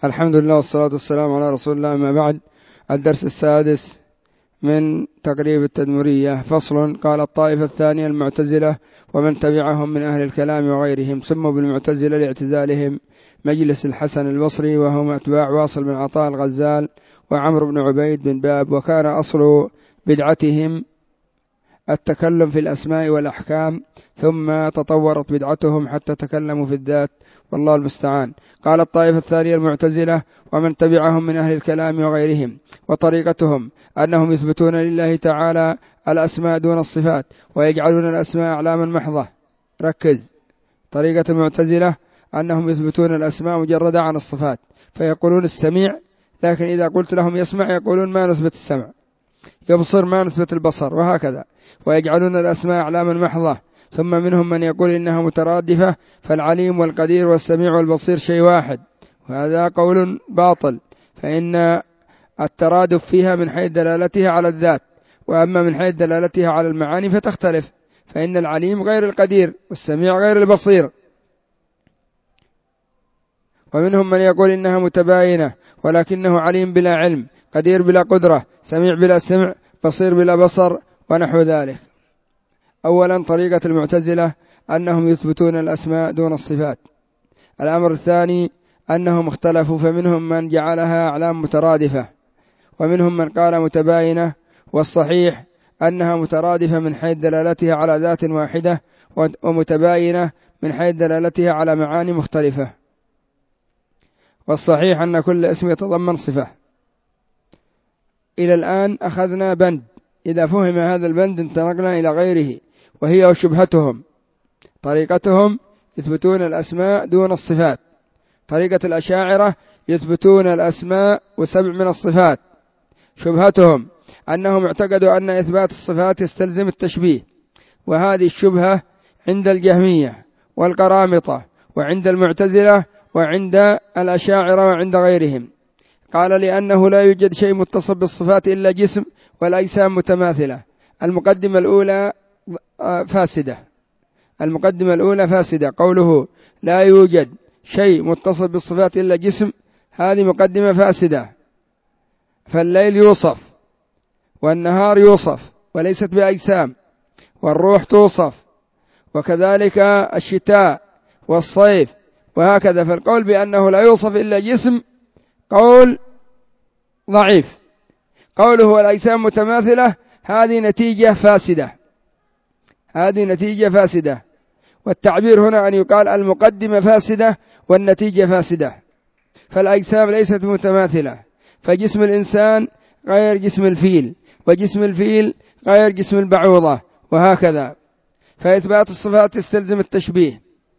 الحمد لله والصلاة والسلام على رسول الله. ما بعد. الدرس السادس من تقريب التدمرية. فصل. قال الطائفة الثانية المعتزلة ومن تبعهم من أهل الكلام وغيرهم، سموا بالمعتزلة لاعتزالهم مجلس الحسن البصري، وهم أتباع واصل بن عطاء الغزال وعمرو بن عبيد بن باب. وكان أصل بدعتهم التكلم في الأسماء والأحكام، ثم تطورت بدعتهم حتى تكلموا في الذات، والله المستعان. قال الطائفة الثانية المعتزلة ومن تبعهم من أهل الكلام وغيرهم، وطريقتهم أنهم يثبتون لله تعالى الأسماء دون الصفات، ويجعلون الأسماء أعلاما محضة. ركز. طريقة المعتزلة أنهم يثبتون الأسماء مجردة عن الصفات، فيقولون السميع، لكن إذا قلت لهم يسمع يقولون ما نثبت السمع، يبصر ما نثبت البصر، وهكذا. ويجعلون الأسماء أعلاما محضة. ثم منهم من يقول إنها مترادفة، فالعليم والقدير والسميع والبصير شيء واحد، وهذا قول باطل، فإن الترادف فيها من حيث دلالتها على الذات، وأما من حيث دلالتها على المعاني فتختلف، فإن العليم غير القدير والسميع غير البصير. ومنهم من يقول إنها متباينة، ولكنه عليم بلا علم، قدير بلا قدرة، سميع بلا سمع، بصير بلا بصر، ونحو ذلك. أولا، طريقة المعتزلة أنهم يثبتون الأسماء دون الصفات. الأمر الثاني أنهم اختلفوا، فمنهم من جعلها أعلام مترادفة، ومنهم من قال متباينة، والصحيح أنها مترادفة من حيث دلالتها على ذات واحدة، ومتباينة من حيث دلالتها على معاني مختلفة. والصحيح أن كل اسم يتضمن صفة. إلى الآن أخذنا بند، إذا فهم هذا البند انتقلنا إلى غيره، وهي شبهتهم. طريقتهم يثبتون الأسماء دون الصفات. طريقة الأشاعرة يثبتون الأسماء وسبع من الصفات. شبهتهم أنهم اعتقدوا أن إثبات الصفات يستلزم التشبيه، وهذه الشبهة عند الجهمية والقرامطة وعند المعتزلة وعند الأشاعرة وعند غيرهم. قال لأنه لا يوجد شيء متصف بالصفات إلا جسم والأجسام متماثلة. المقدمة الأولى فاسدة. المقدمة الأولى فاسدة. قوله لا يوجد شيء متصف بالصفات إلا جسم، هذه مقدمة فاسدة. فالليل يوصف والنهار يوصف وليست بأجسام، والروح توصف، وكذلك الشتاء والصيف، وهكذا. فالقول بأنه لا يوصف إلا جسم قول ضعيف. قوله والأجسام متماثلة، هذه نتيجة فاسدة. هذه نتيجة فاسدة. والتعبير هنا أن يقال المقدمة فاسدة والنتيجة فاسدة. فالأجسام ليست متماثلة، فجسم الإنسان غير جسم الفيل، وجسم الفيل غير جسم البعوضة، وهكذا. فإثبات الصفات يستلزم التشبيه.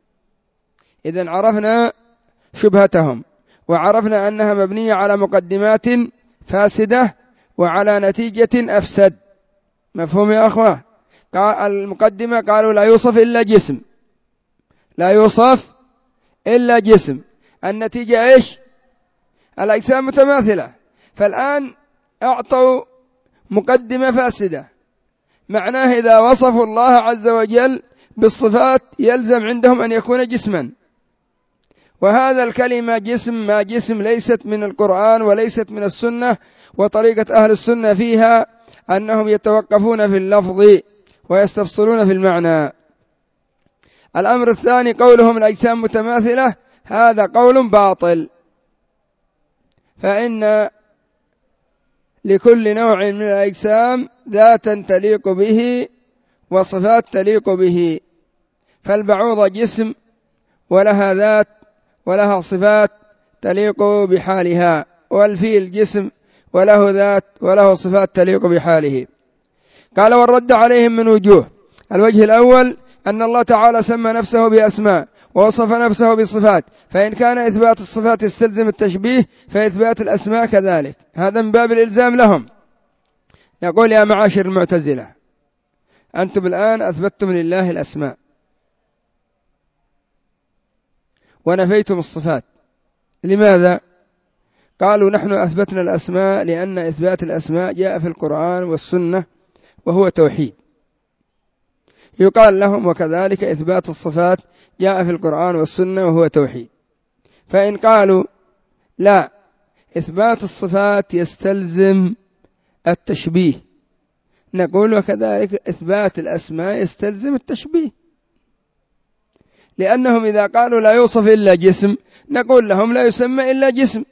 إذن عرفنا شبهتهم، وعرفنا أنها مبنية على مقدمات فاسدة وعلى نتيجة أفسد. مفهوم يا أخوة؟ المقدمة قالوا لا يوصف إلا جسم، لا يوصف إلا جسم. النتيجة إيش؟ الأجسام متماثلة. فالآن أعطوا مقدمة فاسدة، معناه إذا وصفوا الله عز وجل بالصفات يلزم عندهم أن يكون جسما، وهذا الكلمة جسم ما جسم ليست من القرآن وليست من السنة. وطريقة أهل السنة فيها أنهم يتوقفون في اللفظ ويستفصلون في المعنى. الأمر الثاني قولهم الأجسام متماثلة، هذا قول باطل، فإن لكل نوع من الأجسام ذاتا تليق به وصفات تليق به. فالبعوضة جسم ولها ذات ولها صفات تليق بحالها، والفيل جسم وله ذات وله صفات تليق بحاله. قال والرد عليهم من وجوه. الوجه الأول أن الله تعالى سمى نفسه بأسماء ووصف نفسه بصفات، فإن كان إثبات الصفات يستلزم التشبيه فإثبات الأسماء كذلك، هذا من باب الإلزام لهم. نقول يا معاشر المعتزلة، أنتم الآن أثبتتم لله الأسماء ونفيتم الصفات، لماذا؟ قالوا نحن أثبتنا الأسماء لأن إثبات الأسماء جاء في القرآن والسنة وهو توحيد. يقال لهم وكذلك إثبات الصفات جاء في القرآن والسنة وهو توحيد. فإن قالوا لا، إثبات الصفات يستلزم التشبيه. نقول وكذلك إثبات الأسماء يستلزم التشبيه، لأنهم إذا قالوا لا يوصف إلا جسم نقول لهم لا يسمى إلا جسم،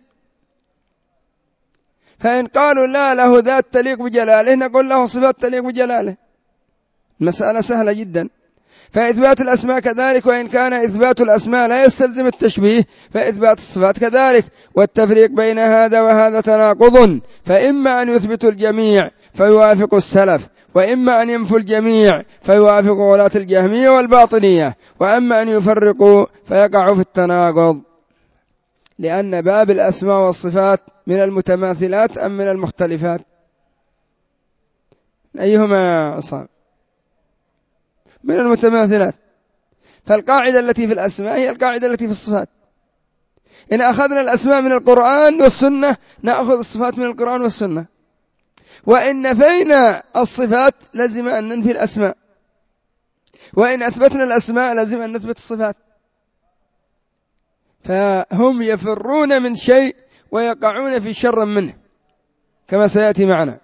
فإن قالوا لا له ذات تليق بجلاله نقول له صفات تليق بجلاله. مسألة سهلة جدا. فإثبات الأسماء كذلك، وإن كان إثبات الأسماء لا يستلزم التشبيه فإثبات الصفات كذلك. والتفريق بين هذا وهذا تناقض، فإما أن يثبتوا الجميع فيوافق السلف، وإما أن ينفوا الجميع فيوافق غلاة الجهمية والباطنية، وأما أن يفرقوا فيقعوا في التناقض، لأن باب الأسماء والصفات من المتماثلات أم من المختلفات؟ أيهما عصام؟ من المتماثلات. فالقاعدة التي في الأسماء هي القاعدة التي في الصفات. إن أخذنا الأسماء من القرآن والسنة نأخذ الصفات من القرآن والسنة، وإن نفينا الصفات لازم أن ننفي الأسماء، وإن أثبتنا الأسماء لازم أن نثبت الصفات. فهم يفرون من شيء ويقعون في شر منه كما سيأتي معنا.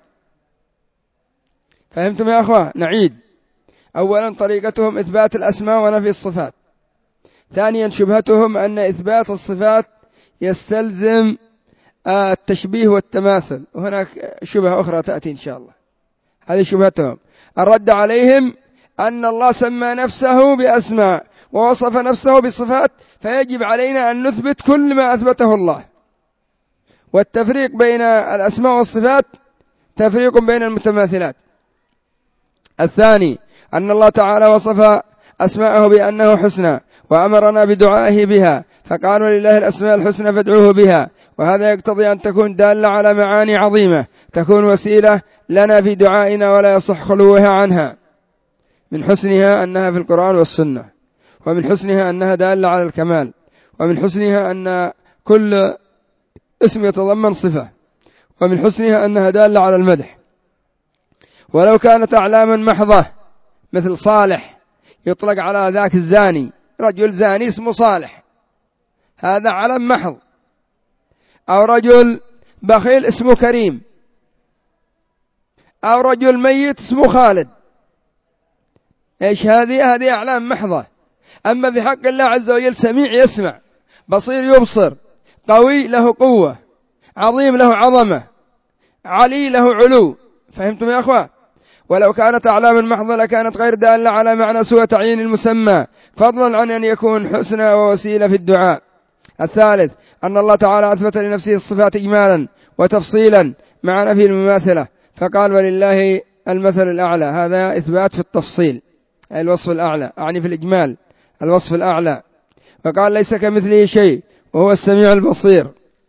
فهمتم يا أخوة؟ نعيد. أولا طريقتهم إثبات الأسماء ونفي الصفات. ثانيا شبهتهم أن إثبات الصفات يستلزم التشبيه والتماثل، وهناك شبهة أخرى تأتي إن شاء الله. هذه شبهتهم. الرد عليهم أن الله سمى نفسه بأسماء ووصف نفسه بصفات، فيجب علينا أن نثبت كل ما أثبته الله. والتفريق بين الأسماء والصفات تفريق بين المتماثلات. الثاني أن الله تعالى وصف أسماءه بأنه حسنى وأمرنا بدعائه بها، فقالوا لله الأسماء الحسنى فادعوه بها، وهذا يقتضي أن تكون دالة على معاني عظيمة تكون وسيلة لنا في دعائنا ولا يصح خلوها عنها. من حسنها أنها في القرآن والسنة، ومن حسنها أنها دالة على الكمال، ومن حسنها أن كل اسم يتضمن صفة، ومن حسنها أنها دالة على المدح. ولو كانت أعلاما محضة مثل صالح يطلق على ذاك الزاني، رجل زاني اسمه صالح هذا علم محض، أو رجل بخيل اسمه كريم، أو رجل ميت اسمه خالد. إيش هذه أعلام محضة. أما في حق الله عز وجل سميع يسمع، بصير يبصر، قوي له قوة، عظيم له عظمة، علي له علو. فهمتم يا أخوة؟ ولو كانت أعلاما محضة لكانت غير دالة على معنى سوى تعيين المسمى، فضلا عن أن يكون حسنى ووسيلة في الدعاء. الثالث أن الله تعالى أثبت لنفسه الصفات إجمالا وتفصيلا مع نفي المماثلة، فقال ولله المثل الأعلى، هذا إثبات في التفصيل أي الوصف الأعلى، أعني في الإجمال الوصف الأعلى. فقال ليس كمثله شيء وهو السميع البصير،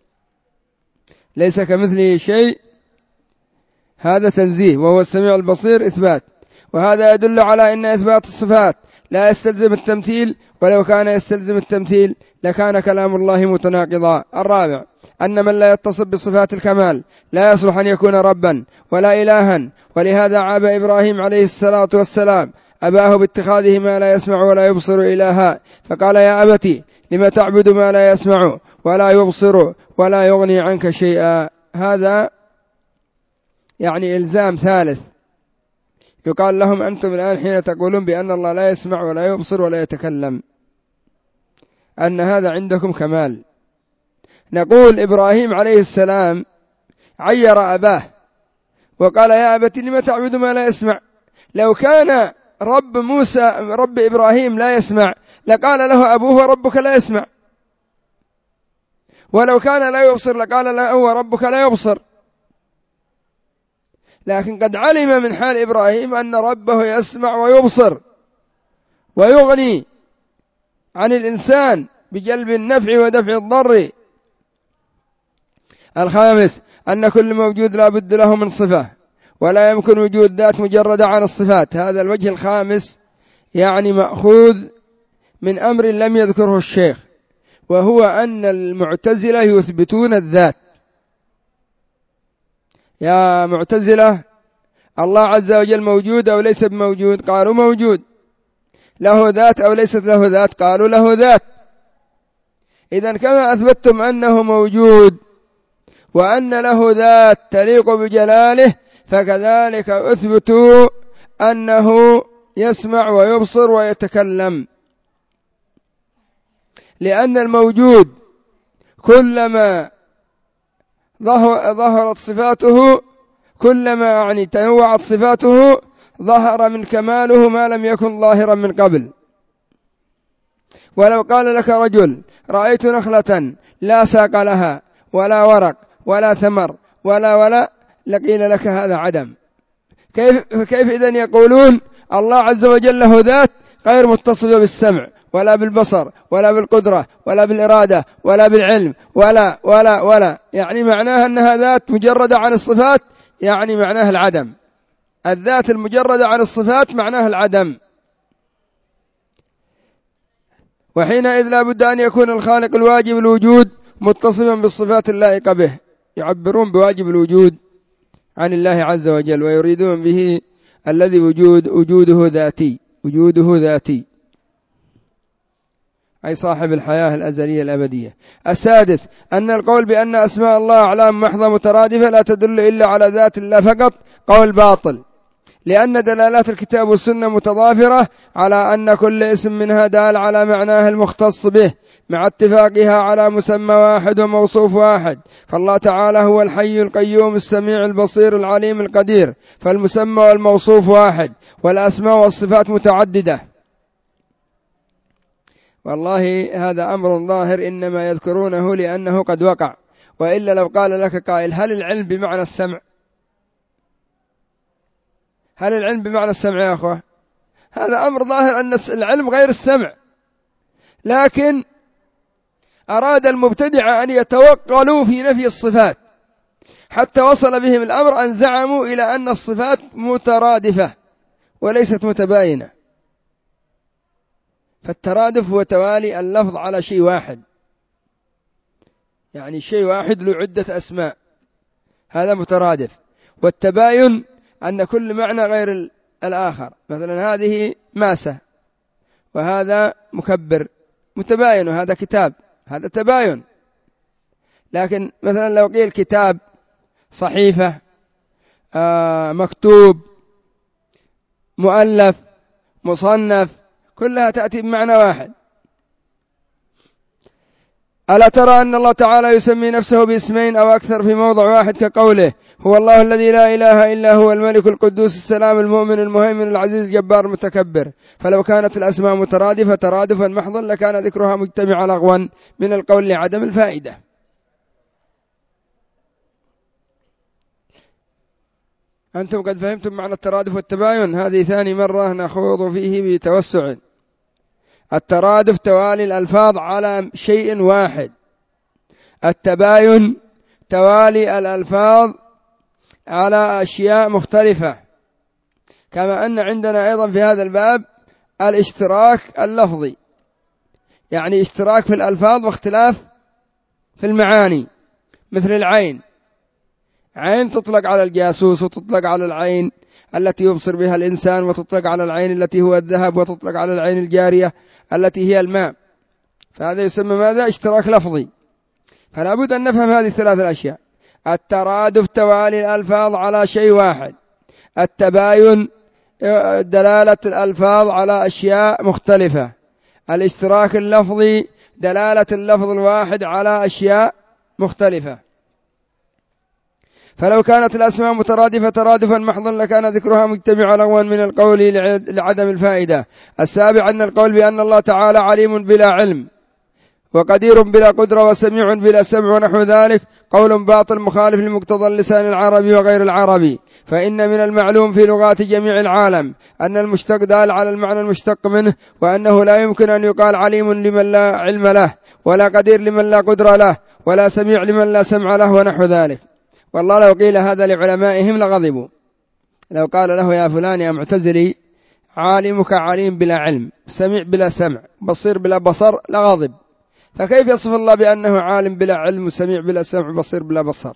ليس كمثله شيء هذا تنزيه، وهو السميع البصير إثبات. وهذا يدل على أن إثبات الصفات لا يستلزم التمثيل، ولو كان يستلزم التمثيل لكان كلام الله متناقضا. الرابع أن من لا يتصف بصفات الكمال لا يصلح أن يكون ربا ولا إلها، ولهذا عاب إبراهيم عليه الصلاة والسلام أباه باتخاذه ما لا يسمع ولا يبصر إلها، فقال يا أبتي لم تعبد ما لا يسمع ولا يبصر ولا يغني عنك شيئا. هذا يعني إلزام ثالث، يقال لهم أنتم الآن حين تقولون بأن الله لا يسمع ولا يبصر ولا يتكلم أن هذا عندكم كمال. نقول إبراهيم عليه السلام عير أباه وقال يا أبتي لم تعبد ما لا يسمع. لو كان رب إبراهيم لا يسمع لقال له أبوه ربك لا يسمع، ولو كان لا يبصر لقال له ربك لا يبصر. لكن قد علم من حال إبراهيم أن ربه يسمع ويبصر ويغني عن الإنسان بجلب النفع ودفع الضر. الخامس أن كل موجود لا بد له من صفة، ولا يمكن وجود ذات مجردة عن الصفات. هذا الوجه الخامس يعني مأخوذ من أمر لم يذكره الشيخ، وهو أن المعتزلة يثبتون الذات. يا معتزلة الله عز وجل موجود أو ليس بموجود؟ قالوا موجود. له ذات أو ليست له ذات؟ قالوا له ذات. إذن كما أثبتتم أنه موجود وأن له ذات تليق بجلاله، فكذلك أثبتوا أنه يسمع ويبصر ويتكلم، لأن الموجود كلما ظهرت صفاته، كلما تنوعت صفاته، ظهر من كماله ما لم يكن ظاهرا من قبل. ولو قال لك رجل رأيت نخلة لا ساق لها ولا ورق ولا ثمر ولا لقيل لك هذا عدم. كيف إذن يقولون الله عز وجل له ذات غير متصفة بالسمع ولا بالبصر ولا بالقدرة ولا بالإرادة ولا بالعلم ولا يعني معناها أنها ذات مجردة عن الصفات، يعني معناها العدم. الذات المجردة عن الصفات معناها العدم. وحينئذ لا بد أن يكون الخالق الواجب الوجود متصفا بالصفات اللائقة به. يعبرون بواجب الوجود عن الله عز وجل ويريدون به الذي وجوده ذاتي أي صاحب الحياة الأزلية الأبدية. السادس أن القول بأن أسماء الله أعلام محضة مترادفة لا تدل إلا على ذات الله فقط قول باطل، لأن دلالات الكتاب والسنة متضافرة على أن كل اسم منها دال على معناه المختص به مع اتفاقها على مسمى واحد وموصوف واحد. فالله تعالى هو الحي القيوم السميع البصير العليم القدير، فالمسمى والموصوف واحد، والأسماء والصفات متعددة. والله هذا أمر ظاهر إنما يذكرونه لأنه قد وقع، وإلا لو قال لك قائل هل العلم بمعنى السمع؟ هل العلم بمعنى السمع يا أخوة؟ هذا أمر ظاهر أن العلم غير السمع، لكن أراد المبتدع أن يتوقلوا في نفي الصفات حتى وصل بهم الأمر أن زعموا إلى أن الصفات مترادفة وليست متباينة. فالترادف هو توالي اللفظ على شيء واحد، يعني شيء واحد له عدة أسماء، هذا مترادف. والتباين أن كل معنى غير الآخر، مثلا هذه ماسة وهذا مكبر متباين، وهذا كتاب هذا تباين. لكن مثلا لو قيل كتاب صحيفة مكتوب مؤلف مصنف كلها تأتي بمعنى واحد. ألا ترى أن الله تعالى يسمي نفسه باسمين أو أكثر في موضع واحد كقوله هو الله الذي لا إله إلا هو الملك القدوس السلام المؤمن المهيمن العزيز الجبار المتكبر. فلو كانت الأسماء مترادفة ترادفا محضا لكان ذكرها مجتمعا لغوا من القول لعدم الفائدة. أنتم قد فهمتم معنى الترادف والتباين؟ هذه ثاني مرة نخوض فيه بتوسع. الترادف توالي الألفاظ على شيء واحد، التباين توالي الألفاظ على أشياء مختلفة. كما أن عندنا أيضا في هذا الباب الاشتراك اللفظي، يعني اشتراك في الألفاظ واختلاف في المعاني. مثل العين، عين تطلق على الجاسوس، وتطلق على العين التي يبصر بها الإنسان، وتطلق على العين التي هو الذهب، وتطلق على العين الجارية التي هي الماء. فهذا يسمى ماذا؟ اشتراك لفظي. فلا بد أن نفهم هذه الثلاث الأشياء: الترادف توالي الألفاظ على شيء واحد، التباين دلالة الألفاظ على أشياء مختلفة، الاشتراك اللفظي دلالة اللفظ الواحد على أشياء مختلفة. فلو كانت الأسماء مترادفة ترادفا محضا لكان ذكرها مجتمعا لغوا من القول لعدم الفائدة. السابع أن القول بأن الله تعالى عليم بلا علم وقدير بلا قدرة وسميع بلا سمع ونحو ذلك قول باطل مخالف لمقتضى اللسان العربي وغير العربي. فإن من المعلوم في لغات جميع العالم أن المشتق دال على المعنى المشتق منه، وأنه لا يمكن أن يقال عليم لمن لا علم له، ولا قدير لمن لا قدرة له، ولا سميع لمن لا سمع له ونحو ذلك. والله لو قيل هذا لعلمائهم لغضبوا. لو قال له يا فلان يا معتزلي عالمك عليم بلا علم، سميع بلا سمع، بصير بلا بصر، لغضب. فكيف يصف الله بأنه عالم بلا علم وسميع بلا سمع بصير بلا بصر؟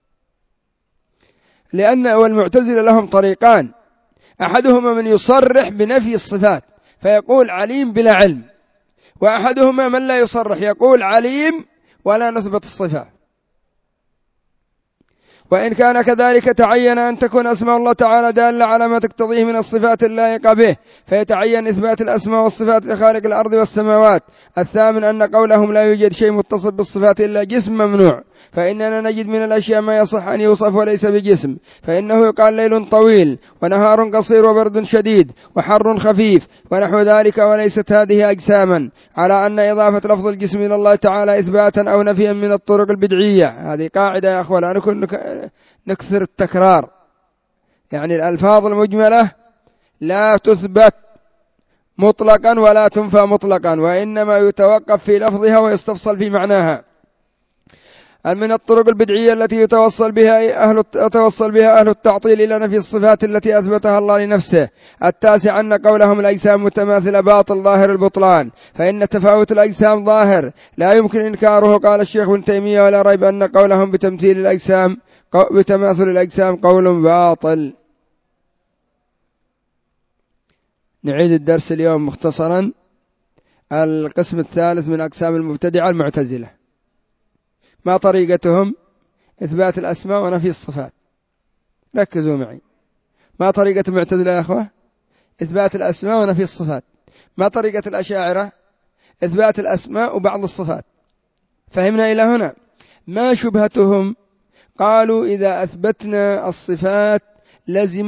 لأن والمعتزلة لهم طريقان: أحدهما من يصرح بنفي الصفات فيقول عليم بلا علم، وأحدهما من لا يصرح يقول عليم ولا نثبت الصفة. وإن كان كذلك تعين أن تكون أسماء الله تعالى دالة على ما تقتضيه من الصفات اللائقة به، فيتعين إثبات الأسماء والصفات لخالق الأرض والسماوات. الثامن أن قولهم لا يوجد شيء متصف بالصفات إلا جسم ممنوع، فإننا نجد من الأشياء ما يصح أن يوصف وليس بجسم، فإنه يقال ليل طويل ونهار قصير وبرد شديد وحر خفيف ونحو ذلك، وليست هذه أجساما، على أن إضافة لفظ الجسم إلى الله تعالى إثباتا أو نفيا من الطرق البدعية. هذه قاعدة يا أخوة لا نكثر التكرار، يعني الألفاظ المجملة لا تثبت مطلقا ولا تنفى مطلقا، وإنما يتوقف في لفظها ويستفصل في معناها. من الطرق البدعية التي يتوصل بها أهل التعطيل إلى نفي الصفات التي أثبتها الله لنفسه. التاسع أن قولهم الأجسام متماثلة باطل ظاهر البطلان، فإن تفاوت الأجسام ظاهر لا يمكن إنكاره. قال الشيخ ابن تيمية ولا ريب أن قولهم بتماثل الأجسام قول باطل. نعيد الدرس اليوم مختصرا. القسم الثالث من أقسام المبتدعة المعتزلة. ما طريقتهم؟ إثبات الأسماء ونفي الصفات. ركزوا معي. ما طريقة المعتزلة يا أخوة؟ إثبات الأسماء ونفي الصفات. ما طريقة الأشاعرة؟ إثبات الأسماء وبعض الصفات. فهمنا إلى هنا؟ ما شبهتهم؟ قالوا إذا أثبتنا الصفات لزم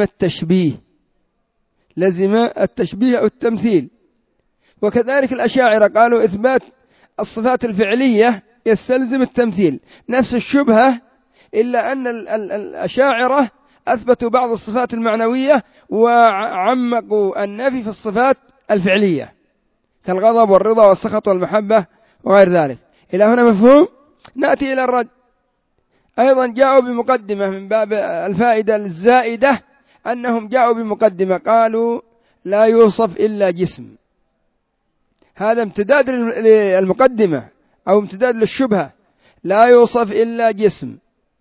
التشبيه أو التمثيل. وكذلك الأشاعرة قالوا إثبات الصفات الفعلية يستلزم التمثيل. نفس الشبهة، إلا أن الأشاعرة أثبتوا بعض الصفات المعنوية وعمقوا النفي في الصفات الفعلية كالغضب والرضا والسخط والمحبة وغير ذلك. إلى هنا مفهوم؟ نأتي إلى الرد. أيضا جاءوا بمقدمة من باب الفائدة الزائدة، أنهم جاءوا بمقدمة قالوا لا يوصف إلا جسم. هذا امتداد للمقدمة أو امتداد للشبهة. لا يوصف إلا جسم.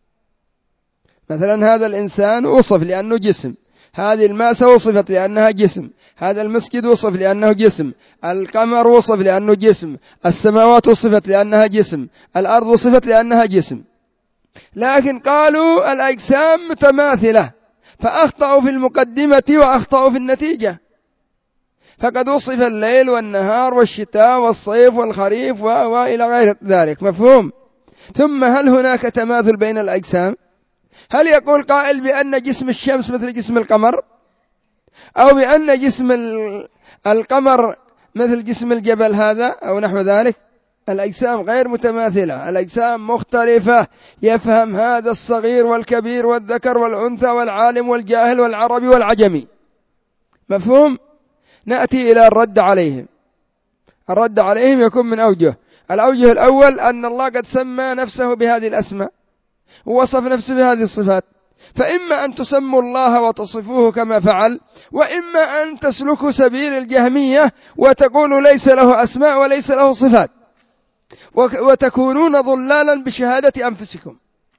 مثلا هذا الإنسان وصف لأنه جسم، هذه الماسة وصفت لأنها جسم، هذا المسجد وصف لأنه جسم، القمر وصف لأنه جسم، السماوات وصفت لأنها جسم، الأرض وصفت لأنها جسم. لكن قالوا الأجسام متماثلة، فأخطأوا في المقدمة وأخطأوا في النتيجة. فقد وصف الليل والنهار والشتاء والصيف والخريف وإلى غير ذلك. مفهوم؟ ثم هل هناك تماثل بين الأجسام؟ هل يقول قائل بأن جسم الشمس مثل جسم القمر، أو بأن جسم القمر مثل جسم الجبل هذا أو نحو ذلك؟ الأجسام غير متماثلة، الأجسام مختلفة. يفهم هذا الصغير والكبير والذكر والأنثى والعالم والجاهل والعربي والعجمي. مفهوم؟ نأتي إلى الرد عليهم. الرد عليهم يكون من الأوجه الأول أن الله قد سمى نفسه بهذه الأسماء ووصف نفسه بهذه الصفات، فإما أن تسموا الله وتصفوه كما فعل، وإما أن تسلكوا سبيل الجهمية وتقولوا ليس له أسماء وليس له صفات، وتكونون ضلالا بشهادة أنفسكم.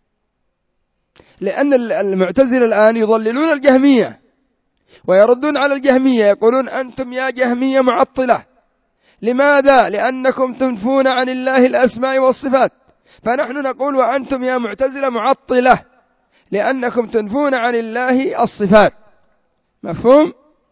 لأن المعتزلة الآن يضللون الجهمية ويردون على الجهمية، يقولون أنتم يا جهمية معطلة. لماذا؟ لأنكم تنفون عن الله الأسماء والصفات. فنحن نقول وأنتم يا معتزلة معطلة لأنكم تنفون عن الله الصفات. مفهوم؟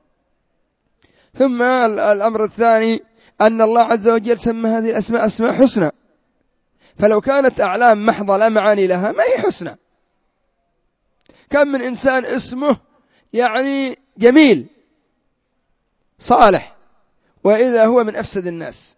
ثم الأمر الثاني أن الله عز وجل سمى هذه الأسماء أسماء حسنى، فلو كانت أعلام محضة لا معاني لها ما هي حسنى. كم من إنسان اسمه يعني جميل صالح وإذا هو من أفسد الناس.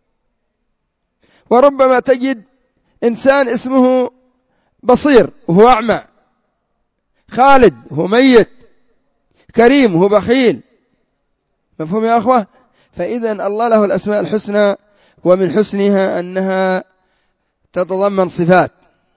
وربما تجد إنسان اسمه بصير وهو أعمى، خالد وهو ميت، كريم وهو بخيل. مفهوم يا أخوة؟ فإذا الله له الأسماء الحسنى، ومن حسنها أنها تتضمن صفات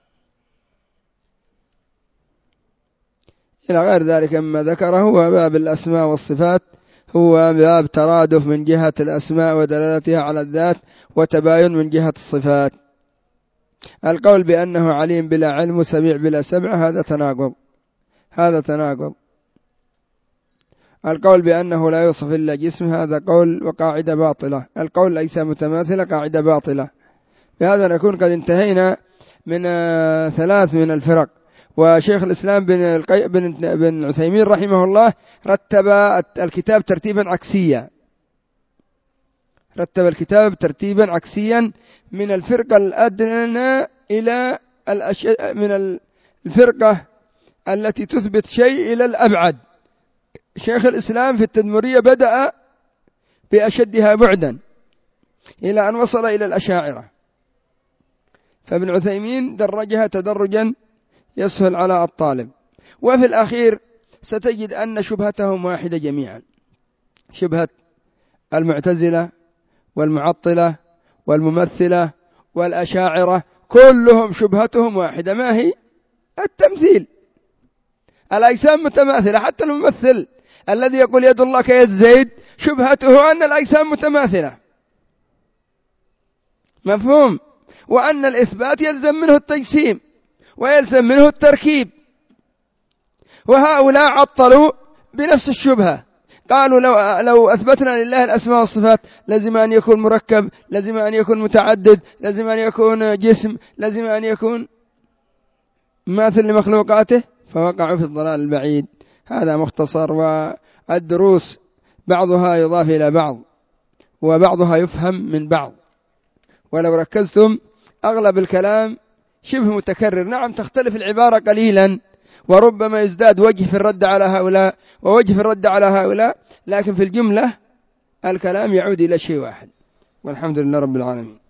إلى غير ذلك مما ذكره. وباب الأسماء والصفات هو باب ترادف من جهة الأسماء ودلالتها على الذات، وتباين من جهة الصفات. القول بأنه عليم بلا علم وسميع بلا سمع هذا تناقض. القول بأنه لا يوصف إلا جسم هذا قول وقاعدة باطلة. القول الأجسام متماثلة قاعدة باطلة. بهذا نكون قد انتهينا من 3 من الفرق. وشيخ الإسلام بن عثيمين رحمه الله رتب الكتاب ترتيبا عكسيا، رتب الكتاب ترتيبا عكسيا من الفرقة الأدنى إلى من الفرقة التي تثبت شيء إلى الأبعد. شيخ الإسلام في التدمرية بدأ بأشدها بعدا إلى أن وصل إلى الأشاعرة، فابن عثيمين درجها تدرجا يسهل على الطالب. وفي الأخير ستجد أن شبهتهم واحدة جميعا، شبهة المعتزلة والمعطلة والممثلة والأشاعرة كلهم شبهتهم واحدة، ما هي؟ التمثيل. الأجسام متماثلة، حتى الممثل الذي يقول يد الله كيد زيد شبهته أن الأجسام متماثلة، مفهوم؟ وأن الإثبات يلزم منه التجسيم ويلزم منه التركيب. وهؤلاء عطلوا بنفس الشبهة، قالوا لو أثبتنا لله الأسماء والصفات لازم أن يكون مركب، لازم أن يكون متعدد، لازم أن يكون جسم، لازم أن يكون ماثل لمخلوقاته، فوقعوا في الضلال البعيد. هذا مختصر، والدروس بعضها يضاف إلى بعض وبعضها يفهم من بعض، ولو ركزتم أغلب الكلام شبه متكرر. نعم تختلف العبارة قليلا وربما يزداد وجه في الرد على هؤلاء ووجه في الرد على هؤلاء، لكن في الجملة الكلام يعود إلى شيء واحد، والحمد لله رب العالمين.